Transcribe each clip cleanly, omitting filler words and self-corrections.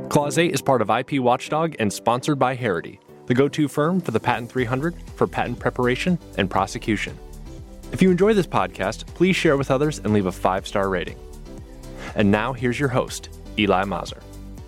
Clause 8 is part of IP Watchdog and sponsored by Harity, the go-to firm for the Patent 300 for patent preparation and prosecution. If you enjoy this podcast, please share it with others and leave a 5-star rating. And now here's your host, Eli Mazur.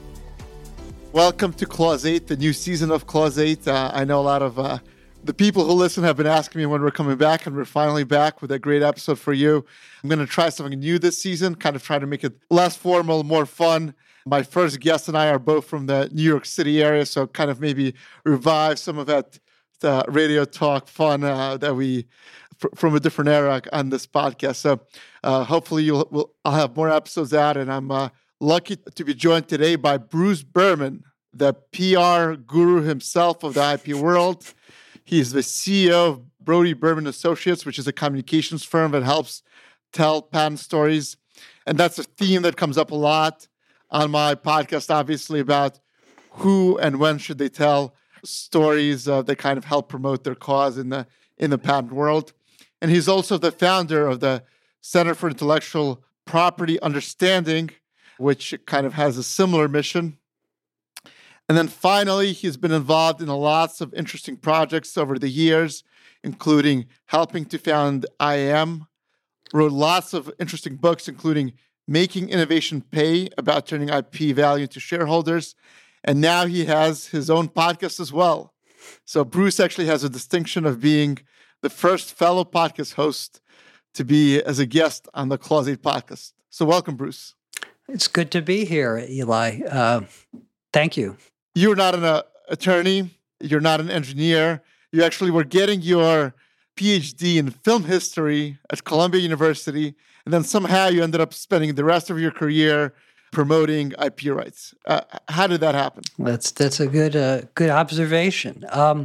Welcome to Clause 8, the new season of Clause 8. I know a lot of the people who listen have been asking me when we're coming back, and we're finally back with a great episode for you. I'm going to try something new this season, kind of try to make it less formal, more fun. My first guest and I are both from the New York City area, so kind of maybe revive some of that radio talk fun that we from a different era on this podcast. So hopefully I'll have more episodes out, and I'm lucky to be joined today by Bruce Berman, the PR guru himself of the IP world. He is the CEO of Brody Berman Associates, which is a communications firm that helps tell patent stories. And that's a theme that comes up a lot on my podcast, obviously, about who and when should they tell stories that kind of help promote their cause in the patent world. And he's also the founder of the Center for Intellectual Property Understanding, which kind of has a similar mission. And then finally, he's been involved in lots of interesting projects over the years, including helping to found IAM, wrote lots of interesting books, including Making Innovation Pay, about turning IP value into shareholders. And now he has his own podcast as well. So Bruce actually has a distinction of being the first fellow podcast host to be as a guest on the Clause 8 podcast. So welcome, Bruce. It's good to be here, Eli. Thank you. You're not an attorney. You're not an engineer. You actually were getting your PhD in film history at Columbia University, and then somehow you ended up spending the rest of your career promoting IP rights. How did that happen? That's a good observation.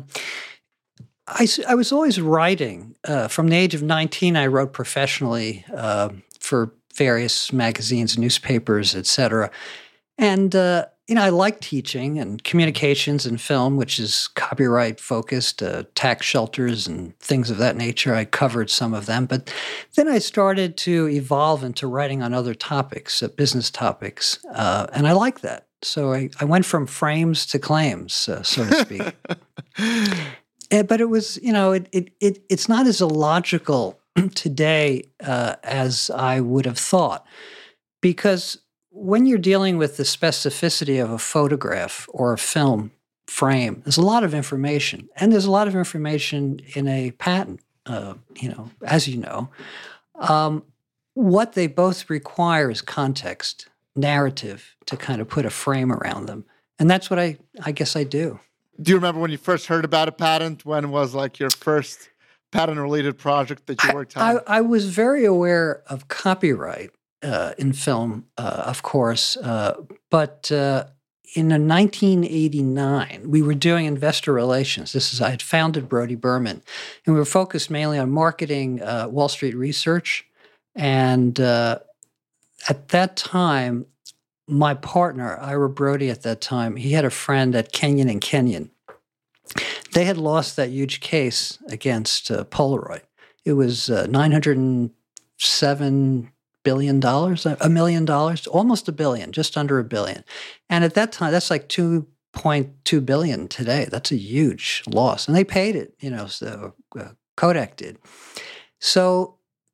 I was always writing. From the age of 19, I wrote professionally for various magazines, newspapers, etc. And I like teaching and communications and film, which is copyright focused, tax shelters and things of that nature. I covered some of them, but then I started to evolve into writing on other topics, business topics, and I like that. So I went from frames to claims, so to speak. But it was, it's not as illogical today as I would have thought, because when you're dealing with the specificity of a photograph or a film frame, there's a lot of information, and there's a lot of information in a patent, as you know. What they both require is context, narrative, to kind of put a frame around them. And that's what I guess I do. Do you remember when you first heard about a patent? When was like your first patent-related project that you worked on? I was very aware of copyright in film, of course, but in 1989, we were doing investor relations. I had founded Brody Berman, and we were focused mainly on marketing Wall Street research. And at that time, my partner, Ira Brody at that time, he had a friend at Kenyon & Kenyon. They had lost that huge case against Polaroid. It was $907 billion, $1 million, almost $1 billion, just under $1 billion. And at that time, that's like $2.2 billion today. That's a huge loss. And they paid it, so Kodak did. So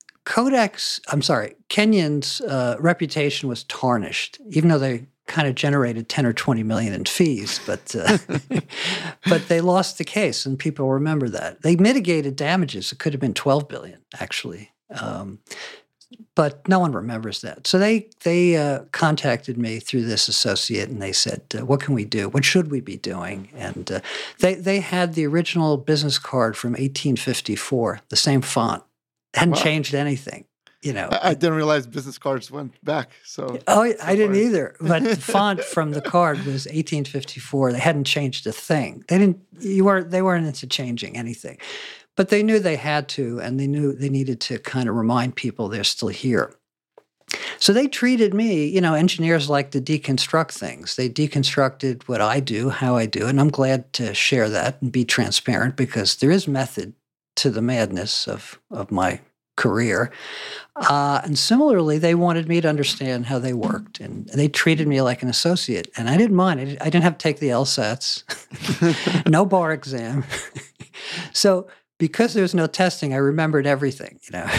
Kenyon's reputation was tarnished, even though they kind of generated 10 or 20 million in fees, but but they lost the case, and people remember that. They mitigated damages. It could have been 12 billion, actually. But no one remembers that. So they contacted me through this associate, and they said, what can we do? What should we be doing? And they had the original business card from 1854, the same font. Hadn't changed anything, I didn't realize business cards went back. So I didn't either. But the font from the card was 1854. They hadn't changed a thing. They weren't into changing anything. But they knew they had to, and they knew they needed to kind of remind people they're still here. So they treated me, engineers like to deconstruct things. They deconstructed what I do, how I do, and I'm glad to share that and be transparent, because there is method to the madness of my career. And similarly, they wanted me to understand how they worked, and they treated me like an associate. And I didn't mind. I didn't have to take the LSATs, no bar exam. So because there was no testing, I remembered everything.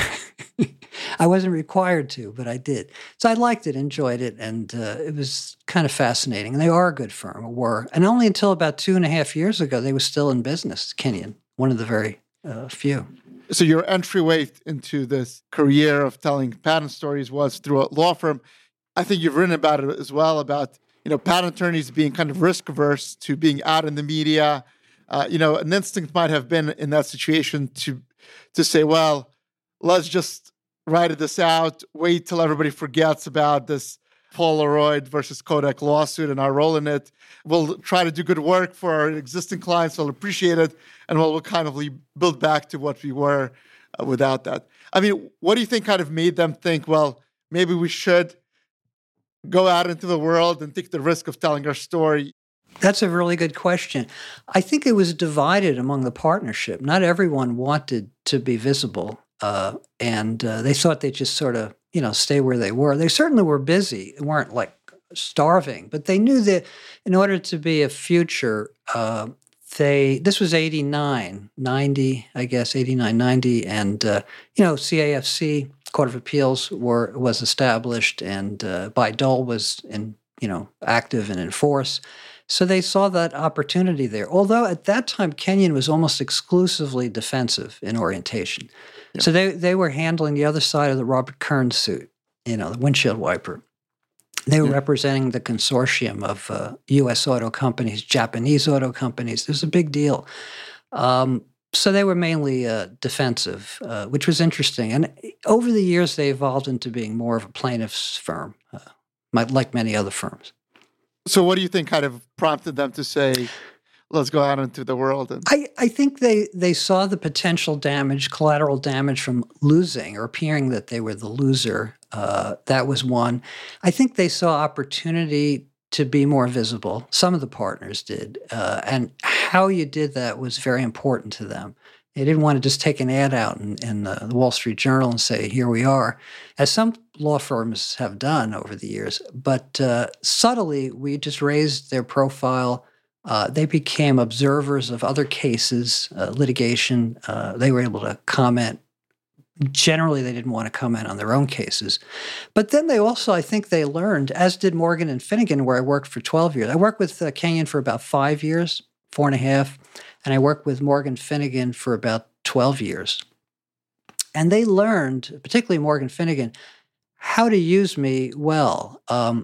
I wasn't required to, but I did. So I liked it, enjoyed it, and it was kind of fascinating. And they are a good firm, or were. And only until about 2.5 years ago, they were still in business, Kenyon, one of the very few. So your entryway into this career of telling patent stories was through a law firm. I think you've written about it as well, about patent attorneys being kind of risk averse to being out in the media. An instinct might have been in that situation to say, well, let's just write this out, wait till everybody forgets about this Polaroid versus Kodak lawsuit and our role in it. We'll try to do good work for our existing clients. They'll appreciate it. And we'll kind of build back to what we were without that. I mean, what do you think kind of made them think, well, maybe we should go out into the world and take the risk of telling our story? That's a really good question. I think it was divided among the partnership. Not everyone wanted to be visible, and they thought they'd just sort of, stay where they were. They certainly were busy. They weren't like starving, but they knew that in order to be a future, this was 89, 90, I guess, 89, 90, and, CAFC, Court of Appeals, was established, and Bayh-Dole was active and in force. So they saw that opportunity there. Although at that time, Kenyon was almost exclusively defensive in orientation. Yeah. So they were handling the other side of the Robert Kern suit, the windshield wiper. They were representing the consortium of U.S. auto companies, Japanese auto companies. It was a big deal. So they were mainly defensive, which was interesting. And over the years, they evolved into being more of a plaintiff's firm, like many other firms. So what do you think kind of prompted them to say, let's go out into the world? I think they saw the potential damage, collateral damage from losing or appearing that they were the loser. That was one. I think they saw opportunity to be more visible. Some of the partners did. And how you did that was very important to them. They didn't want to just take an ad out in the Wall Street Journal and say, here we are, as some law firms have done over the years. But subtly, we just raised their profile. They became observers of other cases, litigation. They were able to comment. Generally, they didn't want to comment on their own cases. But then they also, I think they learned, as did Morgan and Finnegan, where I worked for 12 years. I worked with Kenyon for about 5 years, 4.5. And I worked with Morgan Finnegan for about 12 years. And they learned, particularly Morgan Finnegan, how to use me well.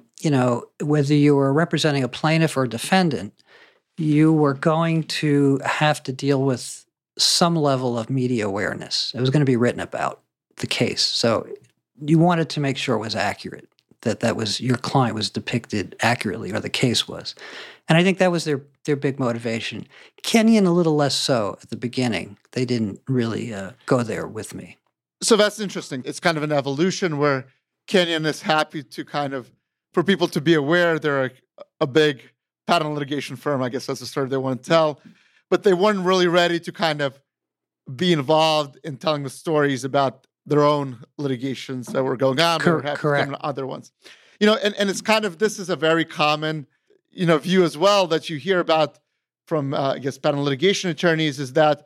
Whether you were representing a plaintiff or a defendant, you were going to have to deal with some level of media awareness. It was going to be written about the case. So you wanted to make sure it was accurate, that was your client was depicted accurately, or the case was. And I think that was their big motivation. Kenyon, a little less so at the beginning. They didn't really go there with me. So that's interesting. It's kind of an evolution where Kenyon is happy to for people to be aware they're a big patent litigation firm. I guess that's the story they want to tell. But they weren't really ready to kind of be involved in telling the stories about their own litigations that were going on. Correct. Other ones. And it's this is a very common view as well that you hear about from, patent litigation attorneys is that,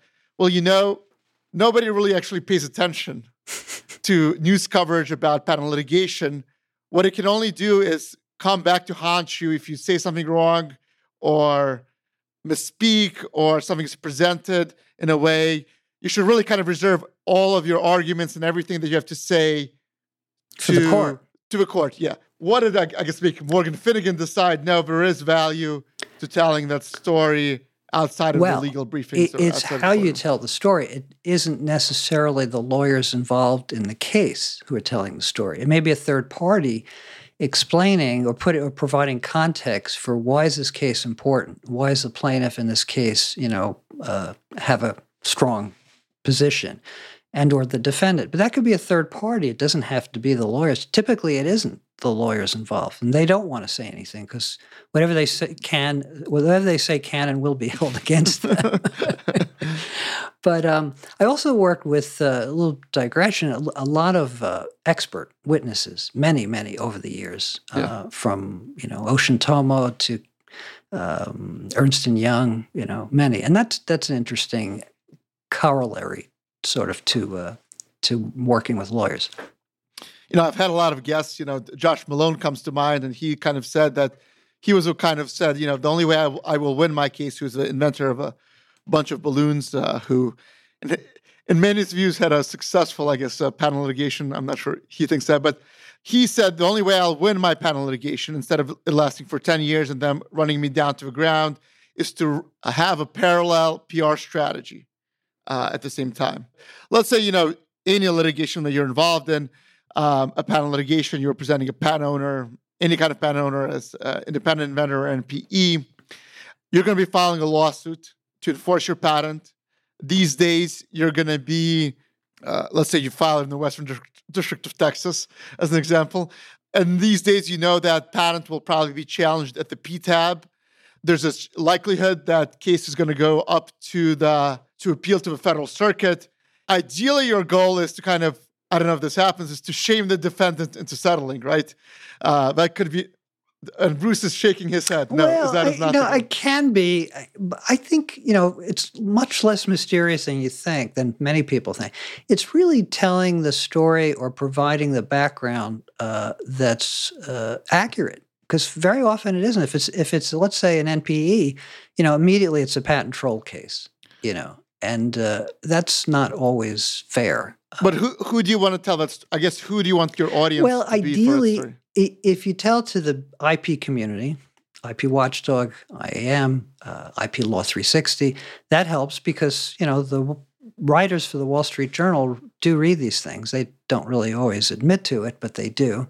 nobody really actually pays attention to news coverage about patent litigation. What it can only do is come back to haunt you if you say something wrong or misspeak or something's presented in a way. You should really kind of reserve all of your arguments and everything that you have to say to the court. To the court, yeah. What did make Morgan Finnegan decide? No, there is value to telling that story outside of the legal briefings. It's how you tell the story. It isn't necessarily the lawyers involved in the case who are telling the story. It may be a third party explaining or providing context for why is this case important? Why is the plaintiff in this case, have a strong position? and or the defendant. But that could be a third party. It doesn't have to be the lawyers. Typically, it isn't the lawyers involved, and they don't want to say anything because whatever they say can and will be held against them. But I also worked with a little digression, a lot of expert witnesses, many over the years, from Ocean Tomo to Ernst & Young, many, and that's an interesting corollary, sort of, to working with lawyers. I've had a lot of guests. Josh Malone comes to mind, and he kind of said that he was who kind of said, the only way I will win my case, who's the inventor of a bunch of balloons, who, in many views, had a successful, I guess, patent litigation. I'm not sure he thinks that, but he said the only way I'll win my patent litigation, instead of it lasting for 10 years and them running me down to the ground, is to have a parallel PR strategy at the same time. Let's say, any litigation that you're involved in, a patent litigation, you're representing a patent owner, any kind of patent owner as independent inventor or NPE, you're going to be filing a lawsuit to enforce your patent. These days, you're going to be, let's say you file it in the Western District of Texas, as an example. And these days, that patent will probably be challenged at the PTAB. There's a likelihood that case is going to go up to appeal to the federal circuit. Ideally, your goal is to kind of, I don't know if this happens, is to shame the defendant into settling, right? That could be, and Bruce is shaking his head. No, well, is not. It can be. I think, it's much less mysterious than you think, than many people think. It's really telling the story or providing the background that's accurate. Because very often it isn't. If it's let's say an NPE, immediately it's a patent troll case, and that's not always fair. But who do you want to tell that? I guess who do you want your audience? Well, to be ideally, for if you tell to the IP community, IP Watchdog, IAM, IP Law 360, that helps because the writers for the Wall Street Journal do read these things. They don't really always admit to it, but they do.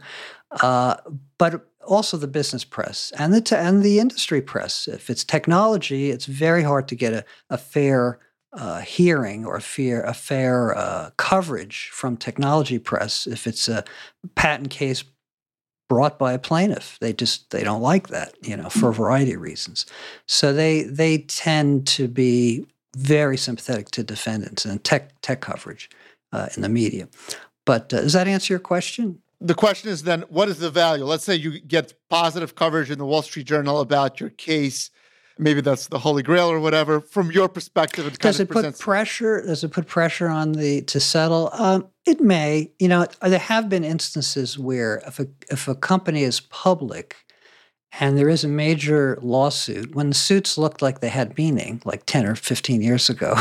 But also the business press and the industry press. If it's technology, it's very hard to get a fair hearing or a fair coverage from technology press if it's a patent case brought by a plaintiff. They don't like that, for a variety of reasons. So they tend to be very sympathetic to defendants and tech coverage in the media. But does that answer your question? The question is then, what is the value? Let's say you get positive coverage in the Wall Street Journal about your case. Maybe that's the Holy Grail or whatever. From your perspective, does it put pressure on to settle? It may. There have been instances where if a company is public and there is a major lawsuit, when the suits looked like they had meaning, like 10 or 15 years ago,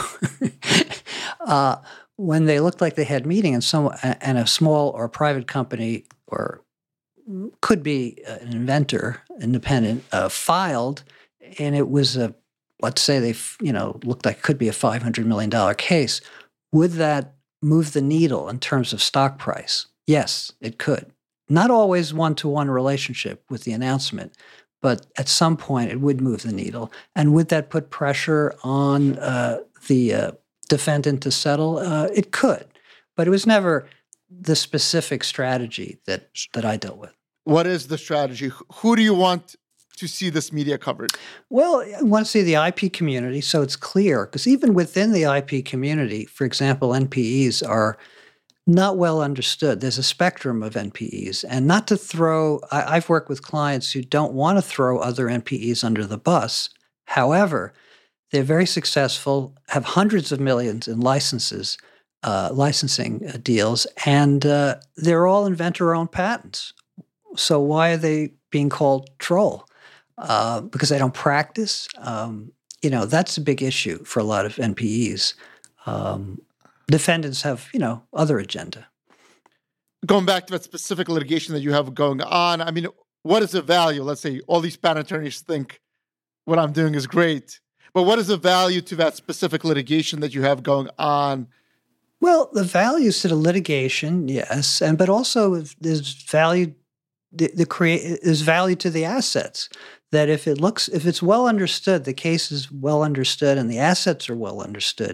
when they looked like they had meaning, and a small or private company, or could be an inventor, independent, filed, and it was let's say they looked like it could be a $500 million case, would that move the needle in terms of stock price? Yes, it could. Not always one-to-one relationship with the announcement, but at some point it would move the needle. And would that put pressure on the defendant to settle? It could, but it was never the specific strategy that I dealt with. What is the strategy? Who do you want to see this media coverage? Well, I want to see the IP community, so it's clear, because even within the IP community, for example, NPEs are not well understood. There's a spectrum of NPEs, and not to throw, I've worked with clients who don't want to throw other NPEs under the bus. However, they're very successful, have hundreds of millions in licensing deals, and they're all inventor-owned patents. So why are they being called troll? Because they don't practice. That's a big issue for a lot of NPEs. Defendants have, other agenda. Going back to that specific litigation that you have going on, I mean, what is the value? Let's say all these patent attorneys think what I'm doing is great, but what is the value to that specific litigation that you have going on? Well, the values to the litigation, yes, but also there's value. There's value to the assets. That if it's well understood, the case is well understood, and the assets are well understood,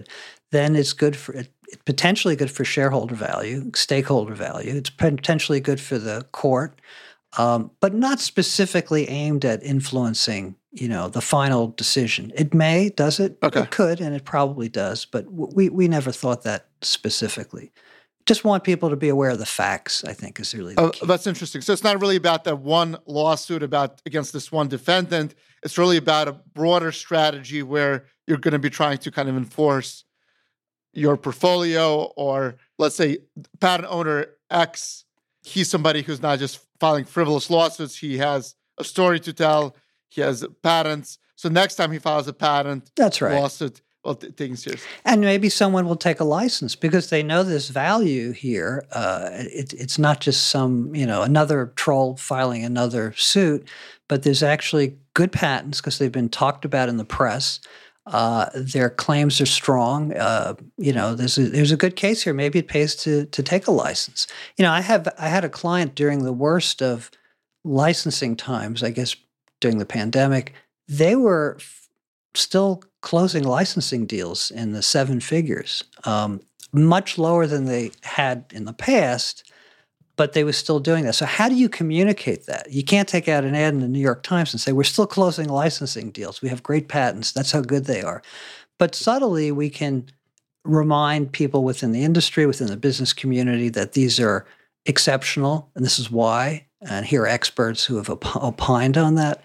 then it's good for it. Potentially good for shareholder value, stakeholder value. It's potentially good for the court, but not specifically aimed at influencing, the final decision. It may, does it? Okay. It could, and it probably does, but we never thought that specifically. Just want people to be aware of the facts, I think, is really the key. That's interesting. So it's not really about that one lawsuit against this one defendant. It's really about a broader strategy where you're going to be trying to kind of enforce your portfolio, or let's say patent owner X, he's somebody who's not just filing frivolous lawsuits. He has a story to tell. He has patents. So next time he files a patent That's right. lawsuit, well, taken seriously. And maybe someone will take a license because they know there's value here. It's not just some, another troll filing another suit, but there's actually good patents because they've been talked about in the press. Their claims are strong. There's a good case here. Maybe it pays to take a license. I had a client during the worst of licensing times, I guess during the pandemic. They were still closing licensing deals in the seven figures, much lower than they had in the past, but they were still doing that. So how do you communicate that? You can't take out an ad in the New York Times and say, we're still closing licensing deals. We have great patents. That's how good they are. But subtly, we can remind people within the industry, within the business community, that these are exceptional, and this is why. And here are experts who have opined on that.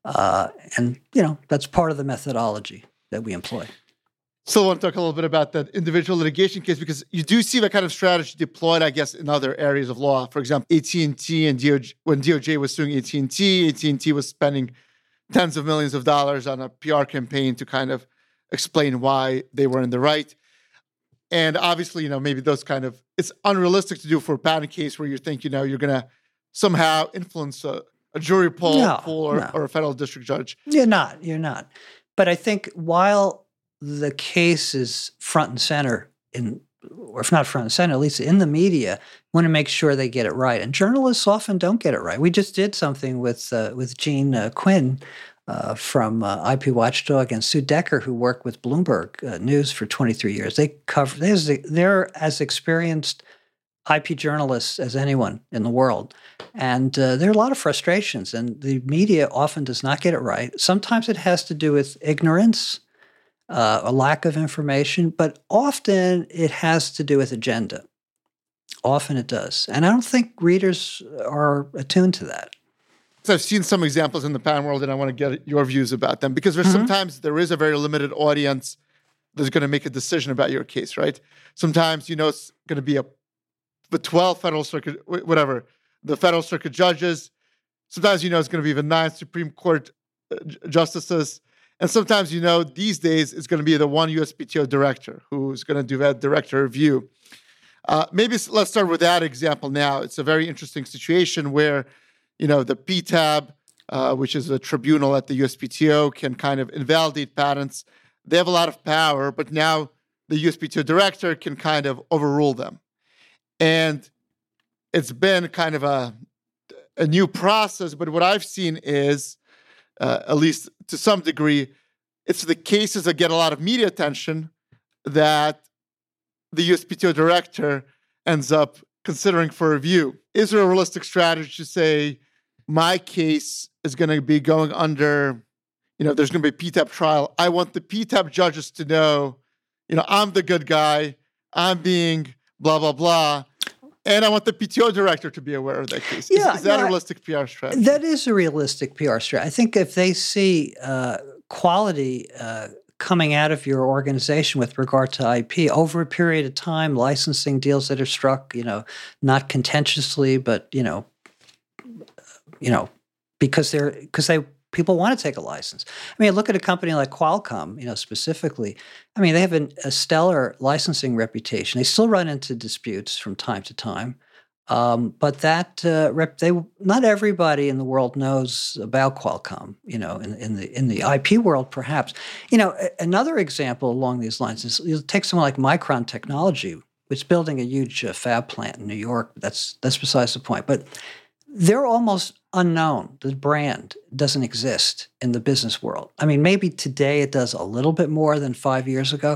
And that's part of the methodology that we employ. Still want to talk a little bit about that individual litigation case, because you do see that kind of strategy deployed, I guess, in other areas of law. For example, AT&T and DOJ, when DOJ was suing AT&T was spending tens of millions of dollars on a PR campaign to kind of explain why they were in the right. And obviously, maybe those kind of, it's unrealistic to do for a patent case where you think, you're going to somehow influence a jury pool or a federal district judge. You're not. But I think while the case is front and center or if not front and center, at least in the media, want to make sure they get it right. And journalists often don't get it right. We just did something with Gene Quinn from IP Watchdog and Sue Decker, who worked with Bloomberg News for 23 years. They're as experienced IP journalists as anyone in the world. And there are a lot of frustrations, and the media often does not get it right. Sometimes it has to do with ignorance, a lack of information, but often it has to do with agenda. Often it does. And I don't think readers are attuned to that. So I've seen some examples in the patent world, and I want to get your views about them, because there's sometimes there is a very limited audience that's going to make a decision about your case, right? Sometimes, it's going to be the 12 federal circuit, the federal circuit judges. Sometimes, it's going to be the 9 Supreme Court justices. And sometimes, these days it's going to be the one USPTO director who's going to do that director review. Maybe let's start with that example now. It's a very interesting situation where, the PTAB, which is a tribunal at the USPTO, can kind of invalidate patents. They have a lot of power, but now the USPTO director can kind of overrule them. And it's been kind of a new process, but what I've seen is, at least to some degree, it's the cases that get a lot of media attention that the USPTO director ends up considering for review. Is there a realistic strategy to say, my case is going to be going under, there's going to be a PTAB trial. I want the PTAB judges to know, I'm the good guy. I'm being blah, blah, blah. And I want the PTO director to be aware of that case. Is that a realistic PR strategy? That is a realistic PR strategy. I think if they see quality coming out of your organization with regard to IP over a period of time, licensing deals that are struck, not contentiously, but because people want to take a license. I mean, look at a company like Qualcomm, specifically. I mean, they have a stellar licensing reputation. They still run into disputes from time to time, but that not everybody in the world knows about Qualcomm. In the IP world, perhaps. Another example along these lines is you take someone like Micron Technology, which is building a huge fab plant in New York. That's besides the point, but they're almost unknown. The brand doesn't exist in the business world. I mean, maybe today it does a little bit more than 5 years ago,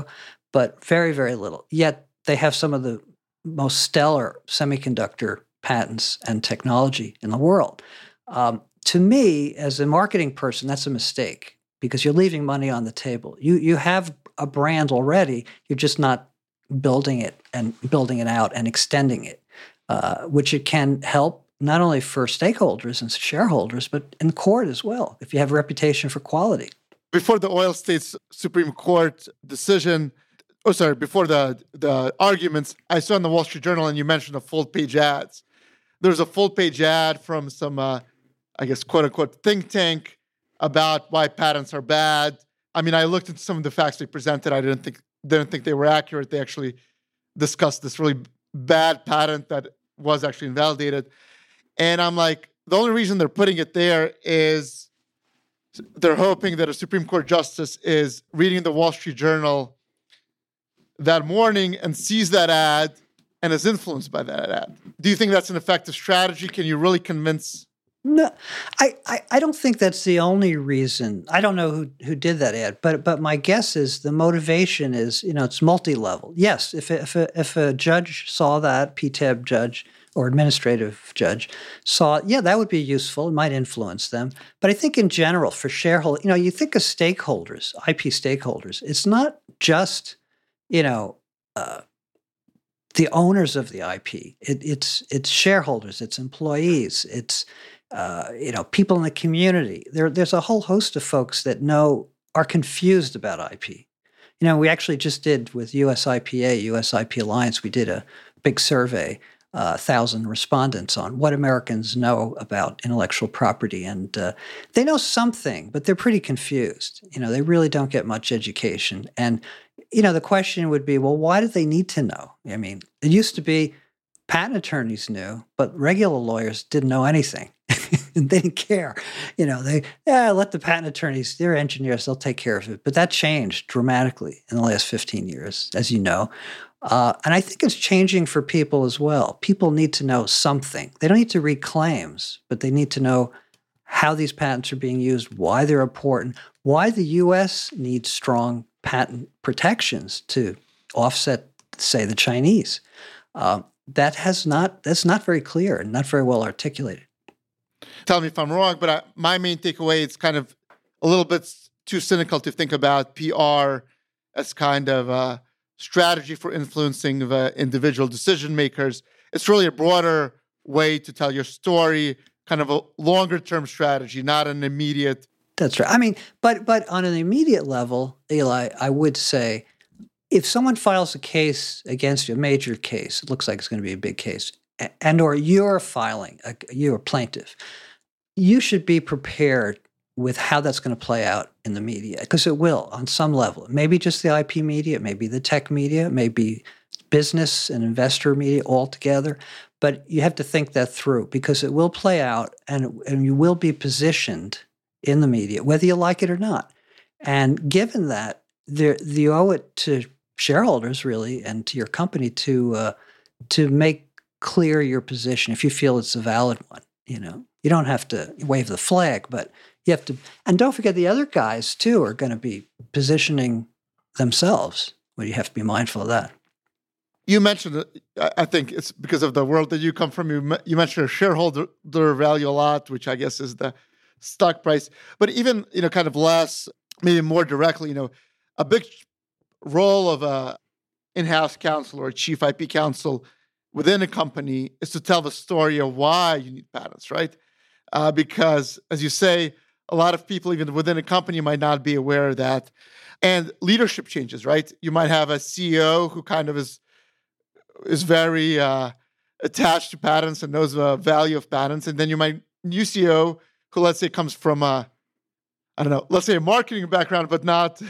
but very, very little. Yet they have some of the most stellar semiconductor patents and technology in the world. To me, as a marketing person, that's a mistake because you're leaving money on the table. You have a brand already. You're just not building it out and extending it, which it can help not only for stakeholders and shareholders, but in court as well, if you have a reputation for quality. Before the oil states Supreme Court decision, before the arguments, I saw in the Wall Street Journal, and you mentioned the full-page ads. There's a full-page ad from some, I guess, quote-unquote, think tank about why patents are bad. I mean, I looked into some of the facts they presented. I didn't think they were accurate. They actually discussed this really bad patent that was actually invalidated. And I'm like, the only reason they're putting it there is they're hoping that a Supreme Court justice is reading the Wall Street Journal that morning and sees that ad and is influenced by that ad. Do you think that's an effective strategy? Can you really convince? No, I don't think that's the only reason. I don't know who did that ad, but my guess is the motivation is, it's multi-level. Yes, if a judge saw that, PTAB judge or administrative judge saw it, yeah, that would be useful. It might influence them. But I think in general for shareholders, you think of stakeholders, IP stakeholders. It's not just, the owners of the IP. It's shareholders, it's employees, it's people in the community. There's a whole host of folks that are confused about IP. We actually just did with USIPA, US IP Alliance, we did a big survey, 1,000 respondents on what Americans know about intellectual property. And they know something, but they're pretty confused. They really don't get much education. And, the question would be, well, why do they need to know? I mean, it used to be patent attorneys knew, but regular lawyers didn't know anything. And they didn't care. Let the patent attorneys, they're engineers, they'll take care of it. But that changed dramatically in the last 15 years, as you know. And I think it's changing for people as well. People need to know something. They don't need to read claims, but they need to know how these patents are being used, why they're important, why the U.S. needs strong patent protections to offset, say, the Chinese. That's not very clear and not very well articulated. Tell me if I'm wrong, but my main takeaway is kind of a little bit too cynical to think about PR as kind of a strategy for influencing the individual decision makers. It's really a broader way to tell your story, kind of a longer-term strategy, not an immediate. That's right. I mean, but on an immediate level, Eli, I would say, if someone files a case against you, a major case, it looks like it's going to be a big case, and or you're a plaintiff, you should be prepared with how that's going to play out in the media, because it will on some level. Maybe just the IP media, maybe the tech media, maybe business and investor media all together. But you have to think that through, because it will play out and you will be positioned in the media, whether you like it or not. And given that, you owe it to shareholders, really, and to your company to make clear your position if you feel it's a valid one. You don't have to wave the flag, but you have to. And don't forget, the other guys too are going to be positioning themselves. Well, you have to be mindful of that. You mentioned, I think it's because of the world that you come from. You mentioned shareholder value a lot, which I guess is the stock price. But even kind of less, maybe more directly, a big role of a in-house counsel or a chief IP counsel within a company is to tell the story of why you need patents, right? Because, as you say, a lot of people, even within a company, might not be aware of that. And leadership changes, right? You might have a CEO who kind of is very attached to patents and knows the value of patents. And then you might new CEO who, let's say, comes from let's say a marketing background, but not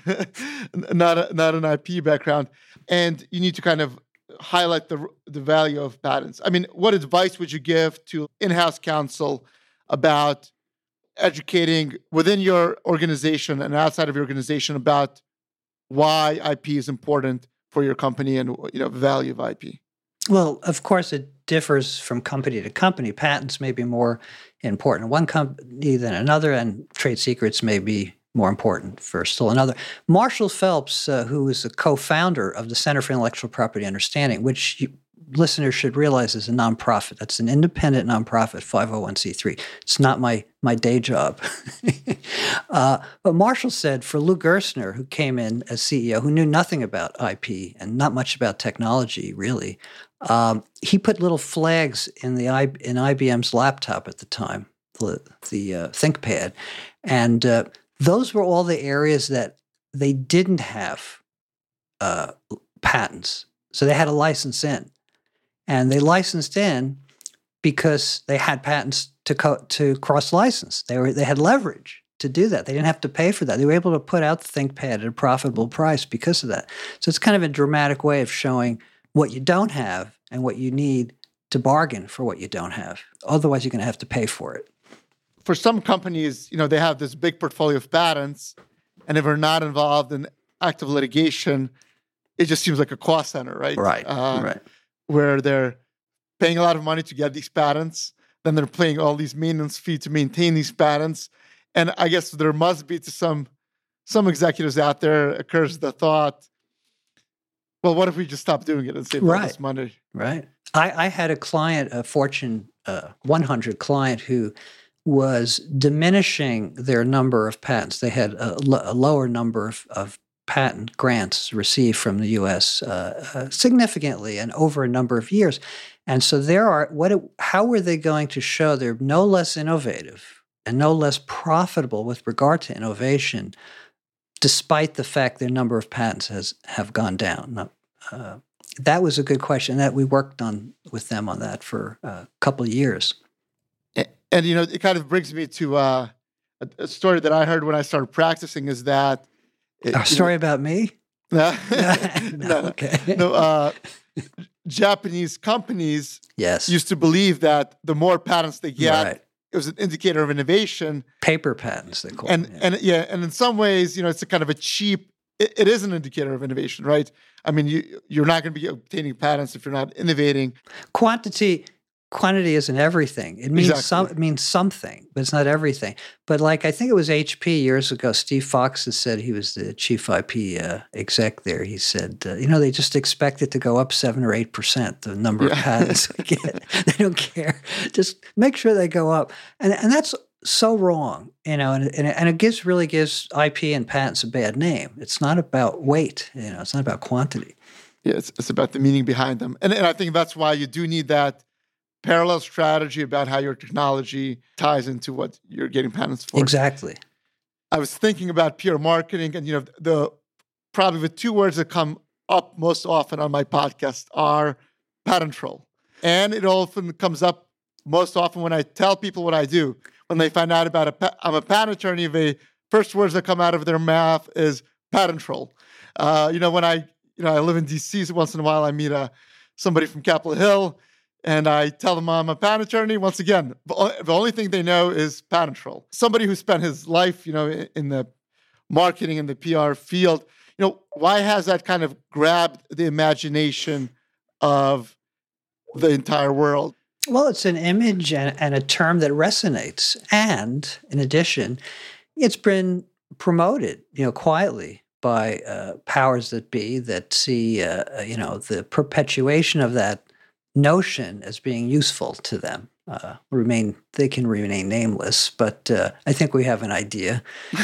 an IP background. And you need to kind of highlight the value of patents. I mean, what advice would you give to in-house counsel about educating within your organization and outside of your organization about why IP is important for your company and the value of IP? Well, of course, it differs from company to company. Patents may be more important in one company than another, and trade secrets may be more important for still another. Marshall Phelps, who is the co-founder of the Center for Intellectual Property Understanding, which listeners should realize is a nonprofit. That's an independent nonprofit, 501c3. It's not my day job. But Marshall said for Lou Gerstner, who came in as CEO, who knew nothing about IP and not much about technology, really, he put little flags in IBM's laptop at the time, the ThinkPad, and those were all the areas that they didn't have patents. So they had a license in. And they licensed in because they had patents to cross-license. They had leverage to do that. They didn't have to pay for that. They were able to put out the ThinkPad at a profitable price because of that. So it's kind of a dramatic way of showing what you don't have and what you need to bargain for what you don't have. Otherwise, you're going to have to pay for it. For some companies, they have this big portfolio of patents, and if they're not involved in active litigation, it just seems like a cost center, right? Right. Where they're paying a lot of money to get these patents, then they're paying all these maintenance fees to maintain these patents. And I guess there must be to some executives out there occurs the thought, well, what if we just stop doing it and save all this money? Right. I had a client, a Fortune 100 client, who was diminishing their number of patents. They had a lower number of patent grants received from the U.S. Significantly and over a number of years. And so how were they going to show they're no less innovative and no less profitable with regard to innovation, despite the fact their number of patents have gone down? That was a good question that we worked on with them on that for a couple of years. And, it kind of brings me to a story that I heard when I started practicing is that... A story about me? No. Okay. No, Japanese companies used to believe that the more patents they get, it was an indicator of innovation. Paper patents, they call them. And in some ways, it's a kind of a cheap... It is an indicator of innovation, right? I mean, you're not going to be obtaining patents if you're not innovating. Quantity isn't everything. It means it means something, but it's not everything. But I think it was HP years ago, Steve Fox has said, he was the chief IP exec there. He said, they just expect it to go up 7 or 8%, the number of patents they get. They don't care. Just make sure they go up. And that's so wrong, and it really gives IP and patents a bad name. It's not about weight, it's not about quantity. Yeah, it's about the meaning behind them. And I think that's why you do need that parallel strategy about how your technology ties into what you're getting patents for. Exactly. I was thinking about PR marketing, and probably the two words that come up most often on my podcast are patent troll. And it often comes up most often when I tell people what I do. When they find out about I'm a patent attorney, the first words that come out of their mouth is patent troll. When I live in DC, so once in a while I meet somebody from Capitol Hill, and I tell them I'm a patent attorney. Once again, the only thing they know is patent troll. Somebody who spent his life, in the marketing and the PR field, why has that kind of grabbed the imagination of the entire world? Well, it's an image and a term that resonates. And in addition, it's been promoted, quietly by powers that be that see, the perpetuation of that notion as being useful to them. They can remain nameless, but I think we have an idea.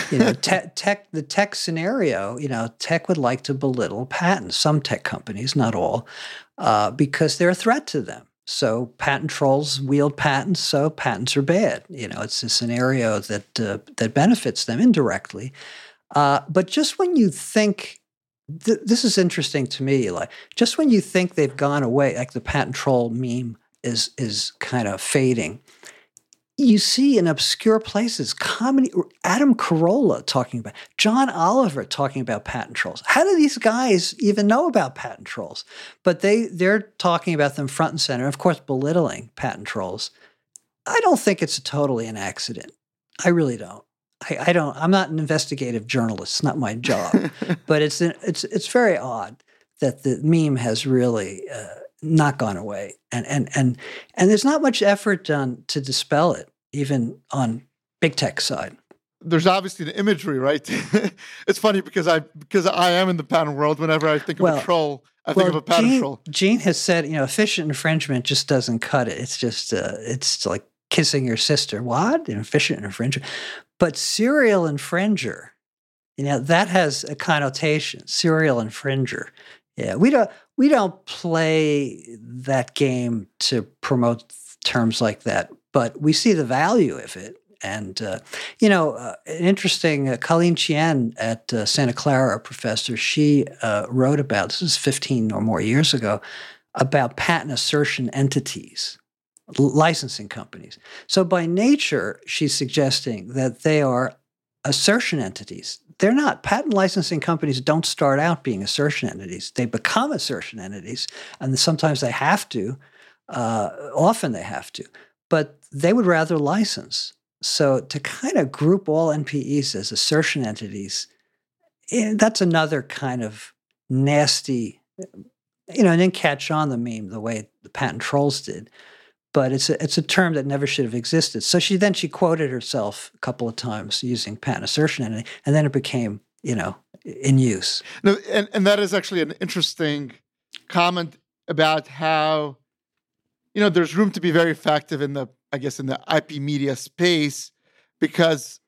The tech scenario, tech would like to belittle patents. Some tech companies, not all, because they're a threat to them. So patent trolls wield patents, so patents are bad. It's a scenario that benefits them indirectly. But just when you think, this is interesting to me, just when you think they've gone away, like the patent troll meme is kind of fading, you see in obscure places comedy, Adam Carolla talking about, John Oliver talking about patent trolls. How do these guys even know about patent trolls? But they're talking about them front and center, of course, belittling patent trolls. I don't think it's totally an accident. I really don't. I don't. I'm not an investigative journalist. It's not my job. But it's very odd that the meme has really not gone away, and there's not much effort done to dispel it, even on big tech side. there's obviously the imagery, right? It's funny because I am in the patent world. Whenever I think of a troll, I think of a patent troll. Gene has said, efficient infringement just doesn't cut it. It's just, it's like kissing your sister. What? Efficient infringement. But serial infringer, that has a connotation. Serial infringer. Yeah, we don't play that game to promote terms like that, but we see the value of it. And, an interesting, Colleen Chien at Santa Clara, a professor, she wrote about, this was 15 or more years ago, about patent assertion entities, licensing companies. So by nature, she's suggesting that they are assertion entities. They're not. Patent licensing companies don't start out being assertion entities. They become assertion entities, and sometimes they have to. Often they have to. But they would rather license. So to kind of group all NPEs as assertion entities, that's another kind of nasty, and then catch on the meme the way the patent trolls did. But it's a term that never should have existed. So she quoted herself a couple of times using patent assertion entity, and then it became, in use. No, and that is actually an interesting comment about how, there's room to be very effective in the IP media space, because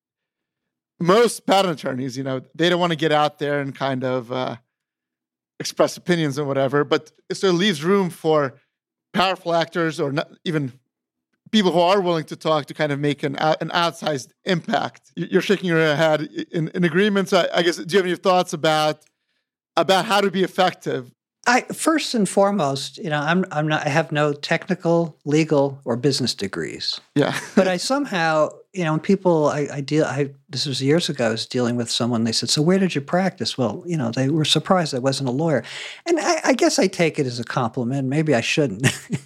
most patent attorneys, they don't want to get out there and kind of express opinions and whatever, but so it leaves room for powerful actors or not, even people who are willing to talk to kind of make an outsized impact. You're shaking your head in agreement. So I guess, do you have any thoughts about how to be effective? First and foremost, I have no technical, legal, or business degrees. Yeah. But I somehow, when people, this was years ago, I was dealing with someone, they said, so where did you practice? Well, they were surprised I wasn't a lawyer. And I guess I take it as a compliment. Maybe I shouldn't.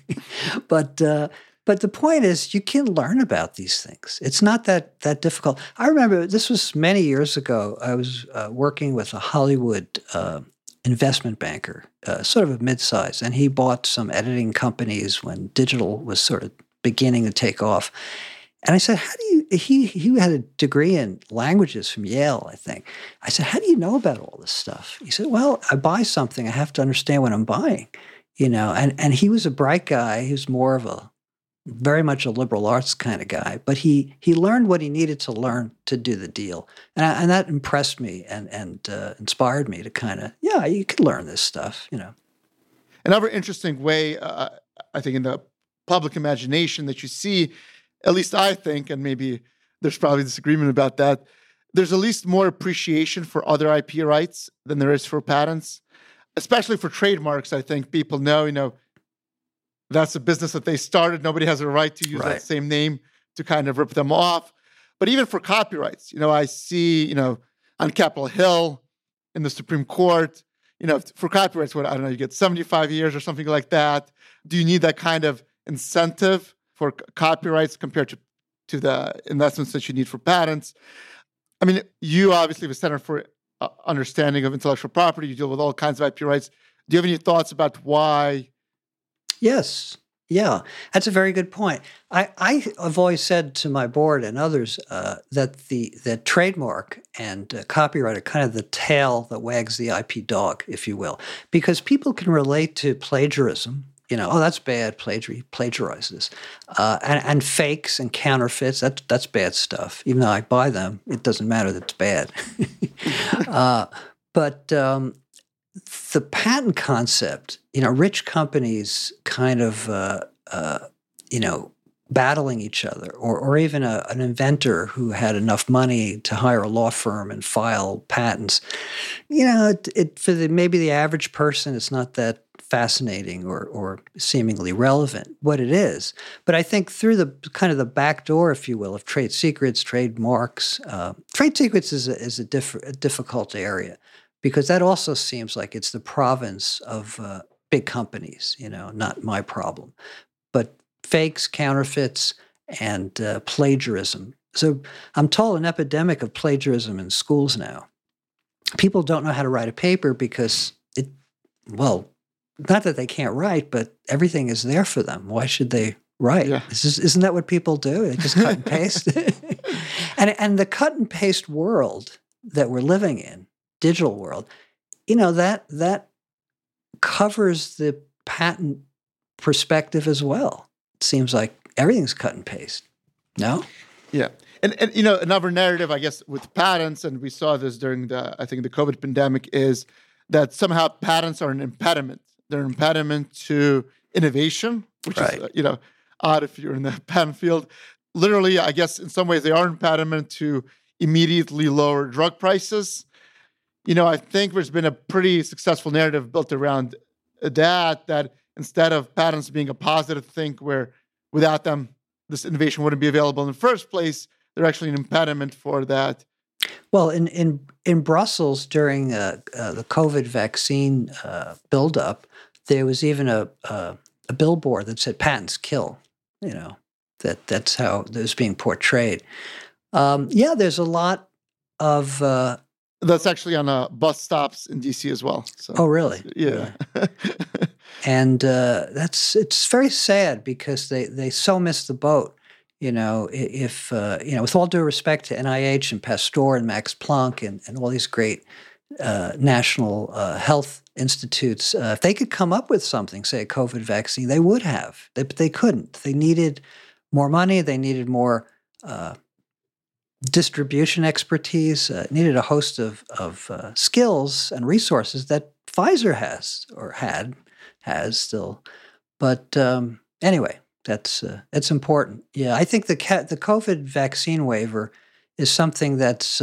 But the point is, you can learn about these things. It's not that difficult. I remember, this was many years ago, I was working with a Hollywood investment banker, sort of a mid-size, and he bought some editing companies when digital was sort of beginning to take off. And I said, he had a degree in languages from Yale, I think. I said, how do you know about all this stuff? He said, well, I buy something, I have to understand what I'm buying, and he was a bright guy. He was more of very much a liberal arts kind of guy, but he learned what he needed to learn to do the deal. And that impressed me and inspired me to kind of, you could learn this stuff, Another interesting way, I think, in the public imagination that you see, at least I think, and maybe there's probably disagreement about that, there's at least more appreciation for other IP rights than there is for patents, especially for trademarks. I think people know, that's a business that they started. Nobody has a right to use that same name to kind of rip them off. But even for copyrights, I see, on Capitol Hill, in the Supreme Court, for copyrights, you get 75 years or something like that. Do you need that kind of incentive for copyrights compared to the investments that you need for patents? I mean, you obviously have a Center for Understanding of Intellectual Property. You deal with all kinds of IP rights. Do you have any thoughts about why? Yes. Yeah, that's a very good point. I have always said to my board and others that the trademark and copyright are kind of the tail that wags the IP dog, if you will, because people can relate to plagiarism. That's bad, plagiarize this. And fakes and counterfeits, that's bad stuff. Even though I buy them, it doesn't matter that it's bad. But the patent concept, rich companies kind of, battling each other, or even an inventor who had enough money to hire a law firm and file patents. For maybe the average person, it's not that fascinating or seemingly relevant what it is. But I think through the kind of the back door, if you will, of trade secrets, trademarks, trade secrets is a difficult area, because that also seems like it's the province of big companies, not my problem. But fakes, counterfeits, and plagiarism. So I'm told an epidemic of plagiarism in schools now. People don't know how to write a paper because not that they can't write, but everything is there for them. Why should they Right. Yeah. Isn't that what people do? They just cut and paste. And the cut and paste world that we're living in, digital world, that covers the patent perspective as well. It seems like everything's cut and paste. No? Yeah. And another narrative, I guess, with patents, and we saw this during the COVID pandemic, is that somehow patents are an impediment. They're an impediment to innovation, which is, odd if you're in the patent field. Literally, I guess in some ways they are an impediment to immediately lower drug prices. I think there's been a pretty successful narrative built around that instead of patents being a positive thing where without them, this innovation wouldn't be available in the first place, they're actually an impediment for that. Well, in Brussels during the COVID vaccine buildup, there was even a billboard that said "patents kill." That's how it was being portrayed. There's a lot of. That's actually on bus stops in DC as well. So. Oh, really? Yeah. And it's very sad because they so missed the boat. If with all due respect to NIH and Pasteur and Max Planck and all these great national health institutes, if they could come up with something, say a COVID vaccine, they would have. But they couldn't. They needed more money. They needed more distribution expertise. Needed a host of skills and resources that Pfizer has or has still. But anyway. That's important. Yeah, I think the COVID vaccine waiver is something that's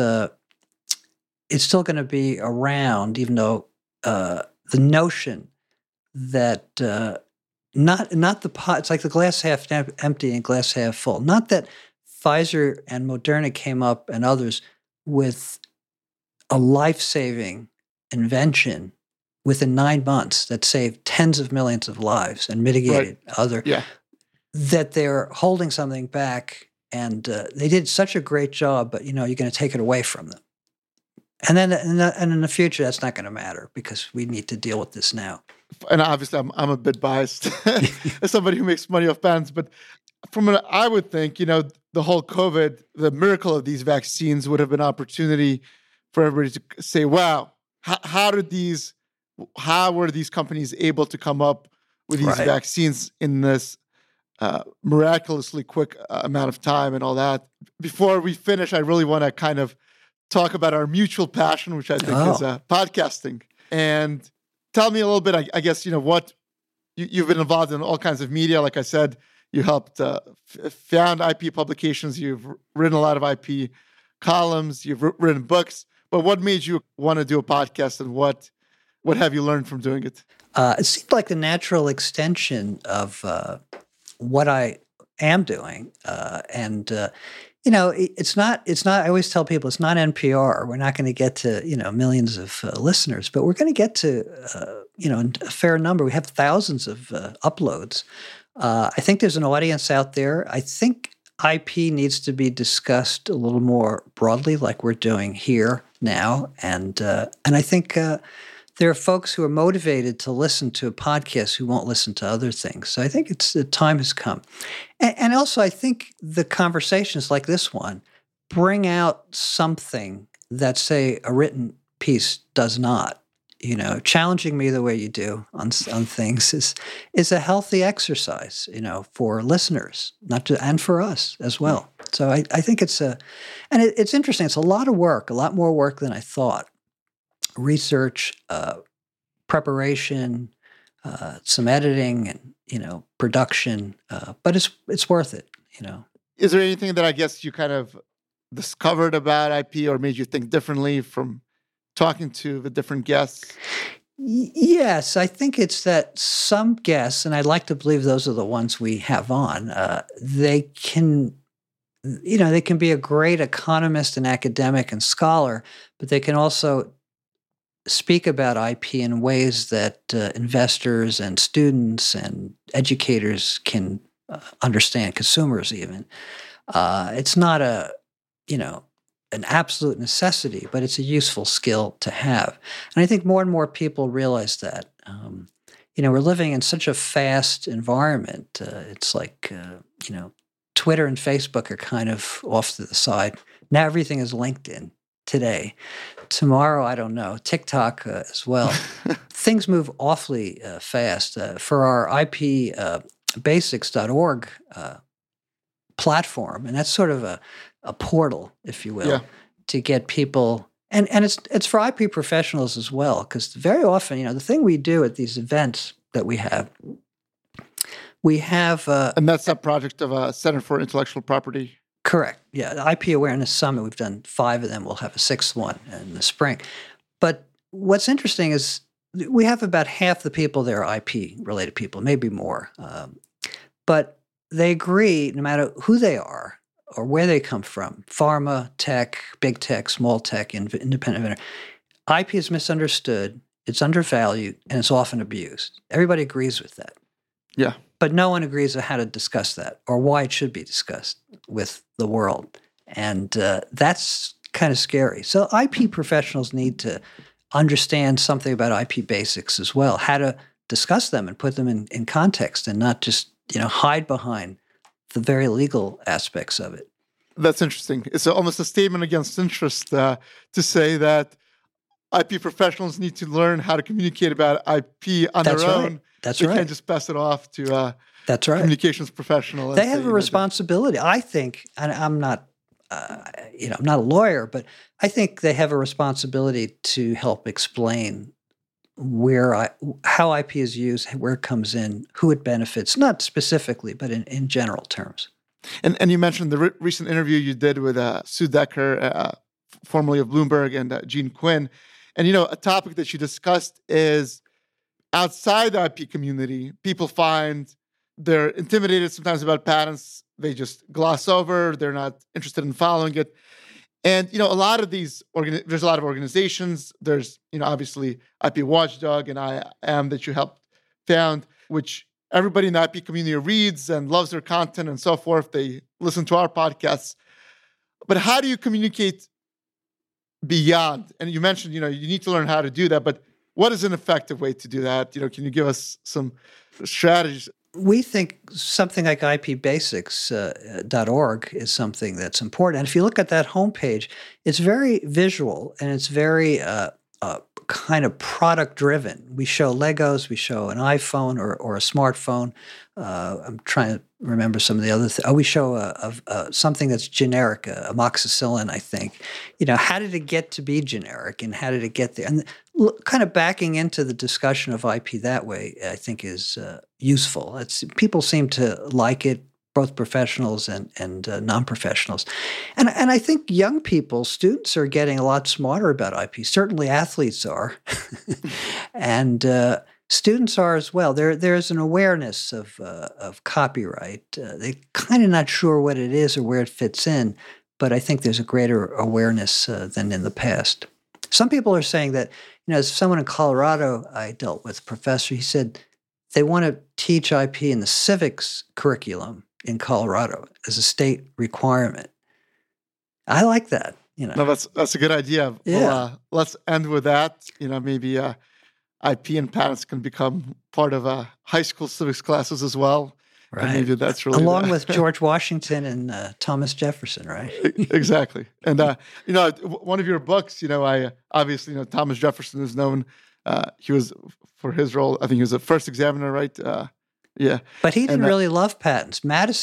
it's still going to be around, even though the notion that not the pot. It's like the glass half empty and glass half full. Not that Pfizer and Moderna came up and others with a life-saving invention within 9 months that saved tens of millions of lives and mitigated other. Yeah. That they're holding something back, and they did such a great job, but you're going to take it away from them. And then in the future, that's not going to matter because we need to deal with this now. And obviously, I'm a bit biased as somebody who makes money off patents, but I would think, the whole COVID, the miracle of these vaccines would have been an opportunity for everybody to say, wow, how were these companies able to come up with these vaccines in this miraculously quick amount of time and all that. Before we finish, I really want to kind of talk about our mutual passion, which I think is podcasting. And tell me a little bit, I guess, what you've been involved in all kinds of media. Like I said, you helped found IP publications. You've written a lot of IP columns. You've written books. But what made you want to do a podcast, and what have you learned from doing it? It seemed like a natural extension of what I am doing. It's not, I always tell people it's not NPR. We're not going to get to, millions of listeners, but we're going to get to, a fair number. We have thousands of uploads. I think there's an audience out there. I think IP needs to be discussed a little more broadly, like we're doing here now. And I think there are folks who are motivated to listen to a podcast who won't listen to other things. So I think the time has come. And also I think the conversations like this one bring out something that, say, a written piece does not. Challenging me the way you do on things is a healthy exercise, for listeners, and for us as well. So I think it's it's interesting. It's a lot of work, a lot more work than I thought. Research, preparation, some editing, and production, but it's worth it. Is there anything that I guess you kind of discovered about IP or made you think differently from talking to the different guests? Yes, I think it's that some guests, and I'd like to believe those are the ones we have on. They can be a great economist and academic and scholar, but they can also speak about IP in ways that investors and students and educators can understand, consumers even. It's not an absolute necessity, but it's a useful skill to have. And I think more and more people realize that. we're living in such a fast environment. It's like, Twitter and Facebook are kind of off to the side. Now everything is LinkedIn today. Tomorrow, I don't know, TikTok as well. Things move awfully fast. For our IPBasics.org platform, and that's sort of a portal, if you will, to get people, and it's for IP professionals as well, because very often, the thing we do at these events that we have, and that's a project of Center for Intellectual Property. Correct. Yeah, the IP Awareness Summit, we've done 5 of them. We'll have a 6th one in the spring. But what's interesting is we have about half the people there are IP-related people, maybe more. But they agree, no matter who they are or where they come from, pharma, tech, big tech, small tech, independent vendor, IP is misunderstood, it's undervalued, and it's often abused. Everybody agrees with that. Yeah. But no one agrees on how to discuss that or why it should be discussed with the world. And that's kind of scary. So IP professionals need to understand something about IP basics as well, how to discuss them and put them in context and not just, hide behind the very legal aspects of it. That's interesting. It's almost a statement against interest to say that IP professionals need to learn how to communicate about IP on their own. That's they right. Can't just pass it off to that's right. communications professional. They have a responsibility. I think, and I'm not, I'm not a lawyer, but I think they have a responsibility to help explain how IP is used, where it comes in, who it benefits, not specifically, but in general terms. And you mentioned the recent interview you did with Sue Decker, formerly of Bloomberg, and Gene Quinn. And, a topic that you discussed is outside the IP community, people find they're intimidated sometimes about patents. They just gloss over. They're not interested in following it. And, a lot of these, there's a lot of organizations. There's, obviously IP Watchdog and IAM that you helped found, which everybody in the IP community reads and loves their content and so forth. They listen to our podcasts. But how do you communicate beyond? And you mentioned, you need to learn how to do that. But what is an effective way to do that? Can you give us some strategies? We think something like IPBasics.org is something that's important. And if you look at that homepage, it's very visual and it's very kind of product-driven. We show Legos, we show an iPhone or a smartphone. I'm trying to remember some of the other things. We show something that's generic, amoxicillin, I think. How did it get to be generic and how did it get there? And kind of backing into the discussion of IP that way, I think is useful. People seem to like it, both professionals and non-professionals. And I think young people, students are getting a lot smarter about IP. Certainly athletes are. And students are as well. There's an awareness of copyright. They're kind of not sure what it is or where it fits in, but I think there's a greater awareness than in the past. Some people are saying that, someone in Colorado I dealt with, a professor, he said they want to teach IP in the civics curriculum in Colorado as a state requirement. I like that. No, that's a good idea. Yeah. Well, let's end with that. Maybe IP and patents can become part of high school civics classes as well. Right. And maybe that's really along with George Washington and Thomas Jefferson, right? Exactly. And one of your books, I obviously Thomas Jefferson is known. He was for his role. I think he was the first examiner, right? Yeah. But he didn't really love patents.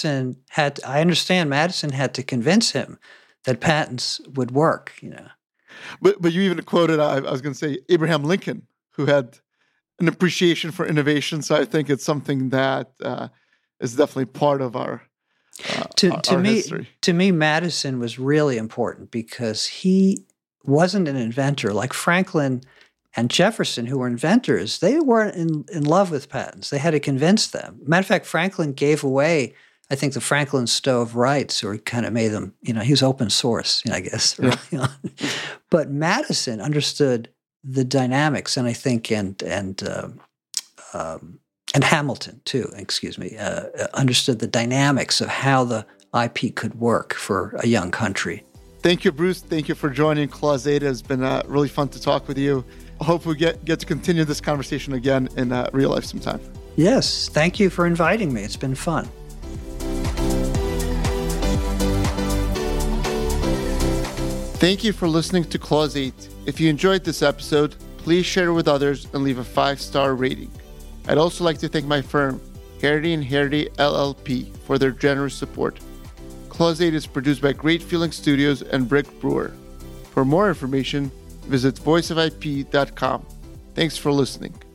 I understand Madison had to convince him that patents would work, But you even quoted, I was going to say, Abraham Lincoln, who had an appreciation for innovation. So I think it's something that is definitely part of our history. To me, Madison was really important because he wasn't an inventor like Franklin and Jefferson, who were inventors. They weren't in love with patents. They had to convince them. Matter of fact, Franklin gave away, I think, the Franklin stove rights, or he kind of made them, he was open source, I guess. Yeah. But Madison understood the dynamics, and I think, and Hamilton too, understood the dynamics of how the IP could work for a young country. Thank you, Bruce. Thank you for joining Clause 8. It's been really fun to talk with you. hope we get to continue this conversation again in real life sometime. Yes, thank you for inviting me. It's been fun. Thank you for listening to Clause 8. If you enjoyed this episode, please share it with others and leave a 5-star rating. I'd also like to thank my firm, Harity & Harity LLP, for their generous support. Clause 8 is produced by Great Feeling Studios and Brick Brewer. For more information, visit voiceofip.com. Thanks for listening.